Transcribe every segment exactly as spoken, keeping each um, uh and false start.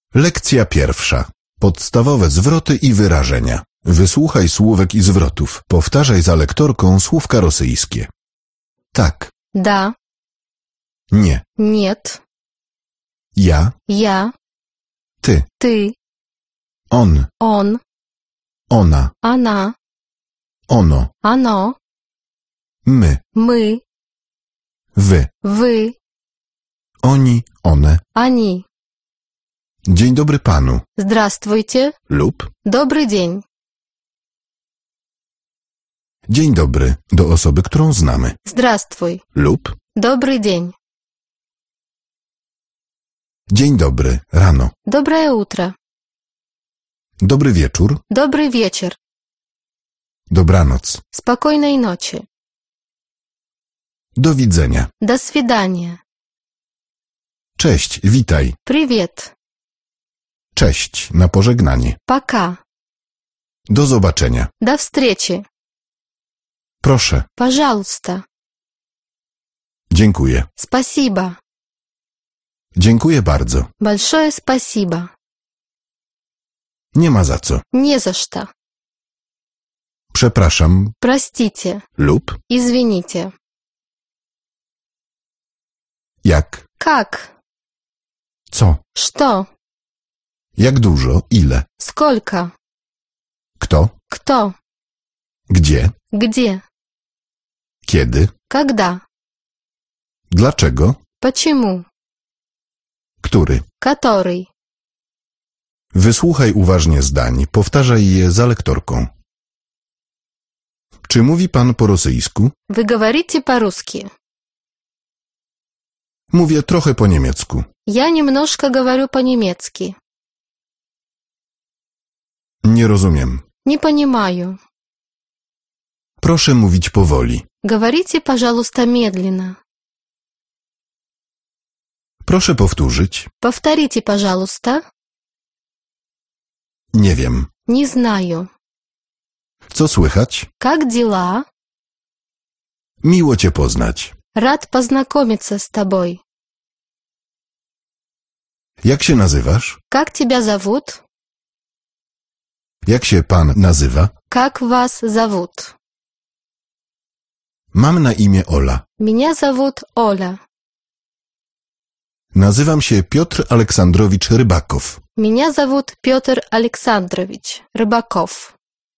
Lekcja pierwsza. Podstawowe zwroty i wyrażenia. Wysłuchaj słówek i zwrotów. Powtarzaj za lektorką słówka rosyjskie. Tak. Да. Nie. Нет. Ja. Я. Ty. Ты. On. Он. Ona. Она. Ono. Оно. My. Мы. Wy. Вы. Oni. One. Они. Dzień dobry panu. Здравствуйте. Lub. Добрый день. Dzień dobry do osoby, którą znamy. Здравствуй. Lub. Добрый день. Dzień dobry rano. Доброе утро. Dobry wieczór. Добрый вечер. Dobranoc. Спокойной ночи. Do widzenia. До свидания. Cześć, witaj. Привет. Cześć, na pożegnanie. Пока. Do zobaczenia. До встречи. Proszę. Пожалуйста. Dziękuję. Спасибо. Dziękuję bardzo. Большое спасибо. Nie ma za co. Не за что. Przepraszam. Простите. Lub. Извините. Jak. Как? Co. Что? Jak dużo. Ile. Сколько? Kto. Кто? Gdzie. Где? Kiedy. Когда? Dlaczego. Почему? Który. Который? Wysłuchaj uważnie zdań. Powtarzaj je za lektorką. Czy mówi pan po rosyjsku? Вы говорите по-русски? Mówię trochę po niemiecku. Я немножко говорю по-немецки. Nie rozumiem. Не понимаю. Proszę mówić powoli. Говорите, пожалуйста, медленно. Proszę powtórzyć. Повторите, пожалуйста. Nie wiem. Не знаю. Co słychać? Как дела? Miło cię poznać. Рад познакомиться с тобой. Jak się nazywasz? Как тебя зовут? Jak się pan nazywa? Как вас зовут? Mam na imię Ola. Меня зовут Оля. Nazywam się Piotr Aleksandrowicz Rybakow. Меня зовут Петр Александрович Рыбаков.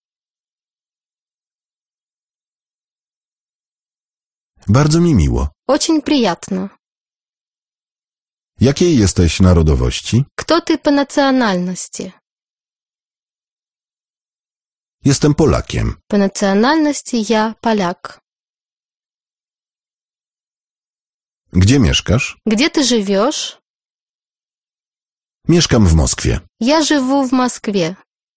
Bardzo mi miło. Очень приятно. Jakiej jesteś narodowości? Кто ты по национальности? Jestem Polakiem. По национальности я поляк. Gdzie mieszkasz? Где ты живешь? Mieszkam w Moskwie. Я живу в Москве.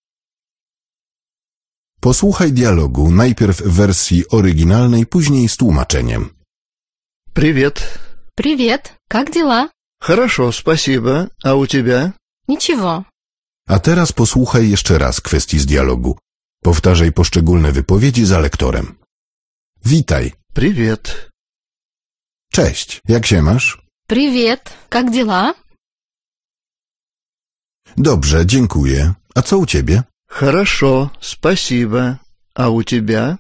Posłuchaj dialogu, najpierw w wersji oryginalnej, później z tłumaczeniem. Привет. Привет. Как дела? Хорошо, спасибо. А у тебя? Ничего. A teraz posłuchaj jeszcze raz kwestii z dialogu. Powtarzaj poszczególne wypowiedzi za lektorem. Witaj. Привет. Cześć. Jak się masz? Привет. Как дела? Dobrze, dziękuję. A co u ciebie? Хорошо, спасибо. А у тебя?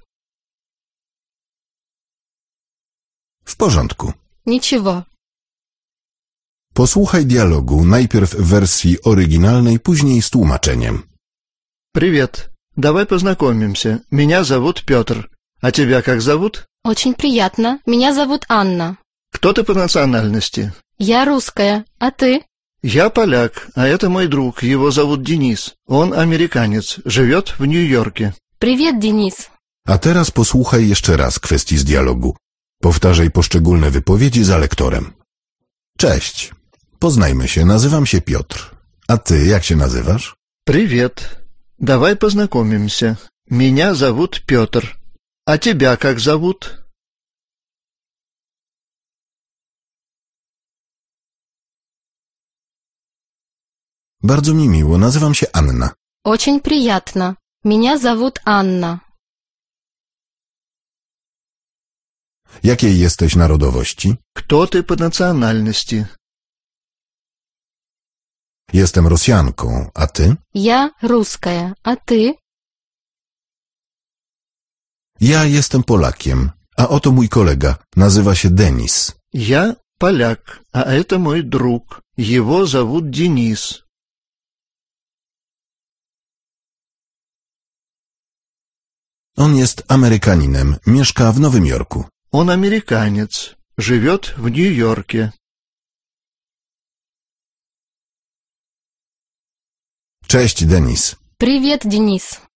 W porządku. Ничего. Posłuchaj dialogu, najpierw w wersji oryginalnej, później z tłumaczeniem. Привет. Давай познакомимся. Меня зовут Петр. А тебя как зовут? Очень приятно. Меня зовут Анна. Кто ты по национальности? Я русская. А ты? Я поляк, а это мой друг. Его зовут Денис. Он американец. Живет в Нью-Йорке. Привет, Денис. A teraz posłuchaj jeszcze raz kwestii z dialogu. Powtarzaj poszczególne wypowiedzi za lektorem. Cześć. Poznajmy się. Nazywam się Piotr. A ty jak się nazywasz? Привет. Давай познакомимся. Меня зовут Петр. А тебя как зовут? Bardzo mi miło. Nazywam się Anna. Очень приятно. Меня зовут Анна. Jakiej jesteś narodowości? Кто ты по национальности? Jestem Rosjanką, a ty? Я русская, а ты? Ja jestem Polakiem, a oto mój kolega. Nazywa się Denis. Я поляк, а это мой друг. Его зовут Денис. On jest Amerykaninem, mieszka w Nowym Jorku. Он американец, живет в Нью-Йорке. Cześć, Denis. Привет, Денис.